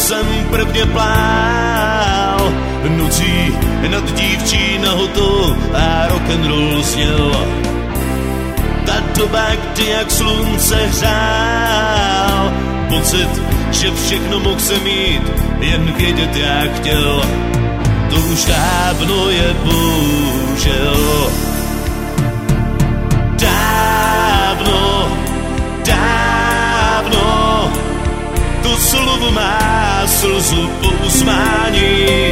jsem prvně plál nocí nad dívčí nahotou a rock'n'roll zněl. Ta doba, kdy jak slunce hřál, pocit, že všechno mohl jsem mít, jen vědět jak chtěl. To už dávno je bohužel. Dávno, to slovo má slzu pouzmání.